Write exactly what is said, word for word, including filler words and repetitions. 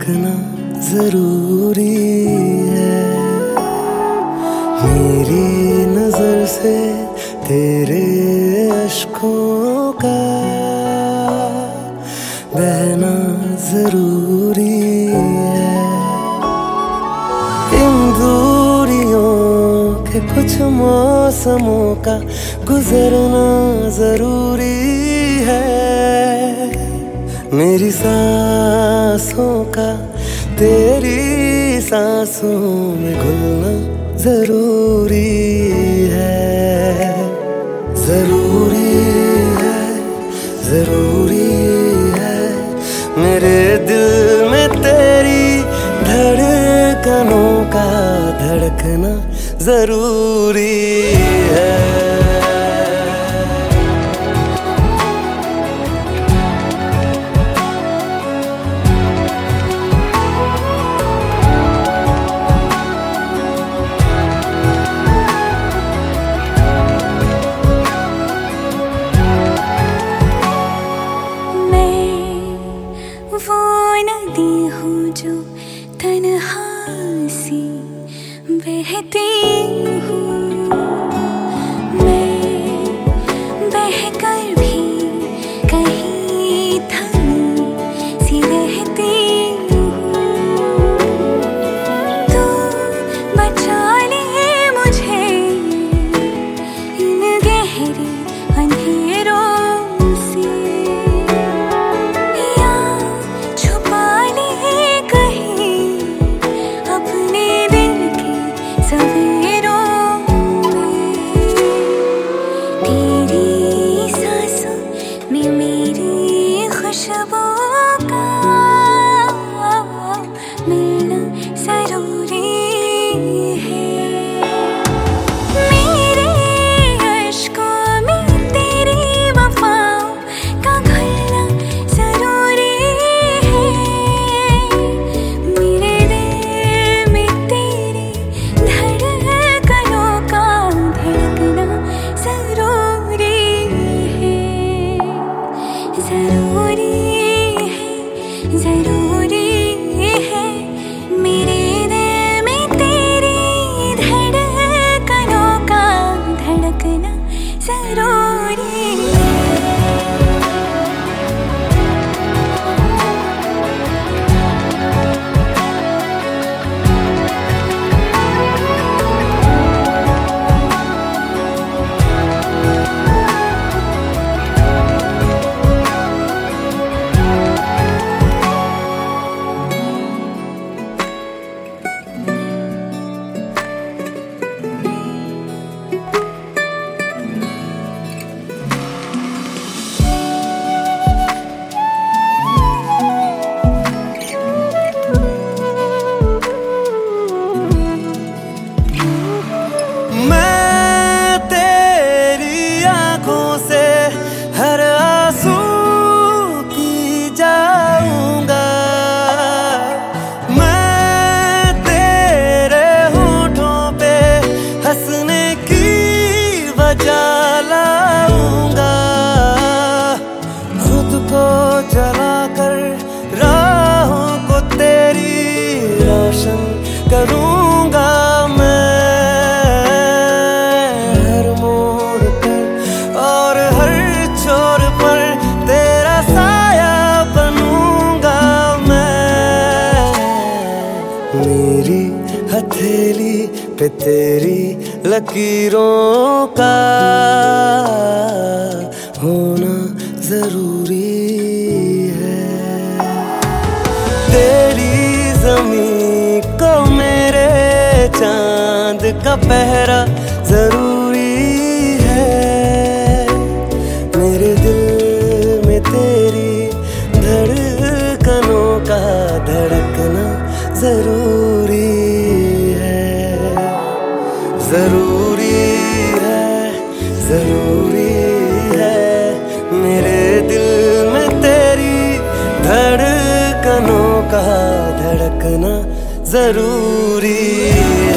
धड़कना जरूरी है। मेरी नजर से तेरे अश्कों का बहना जरूरी है। इन दूरियों के कुछ मौसमों का गुजरना जरूरी है। मेरी सांसों का तेरी सांसों में घुलना जरूरी है। जरूरी है, जरूरी है, मेरे दिल में तेरी धड़कनों का धड़कना जरूरी है। वो नदी हूँ जो तन्हा सी बहती हूँ, मैं बहकर भी कहीं थमी सी रहती हूँ। तू बचा ले मुझे इन गहरे अंधेरों से, खुशबू का मिलना जरूरी है। मेरे अश्कों में तेरी वफाओं का घुलना जरूरी है। मेरे दिल में तेरी धड़कनों का धड़कना जरूरी है। जरूरी जरूरी है, मेरे दिल में तेरी धड़कनों का धड़कना जरूरी है। जलाऊंगा खुद को जलाकर राहों को तेरी रोशन करूंगा। मैं हर मोड़ पर और हर छोर पर तेरा साया बनूंगा मैं। मेरी हथेली पे तेरी लकीरों का होना जरूरी है। तेरी ज़मीं को मेरे चांद का पहरा जरूरी है। मेरे दिल में तेरी धड़कनों का धड़कना जरूरी है। जरूरी है, जरूरी है, मेरे दिल में तेरी धड़कनों का धड़कना जरूरी है।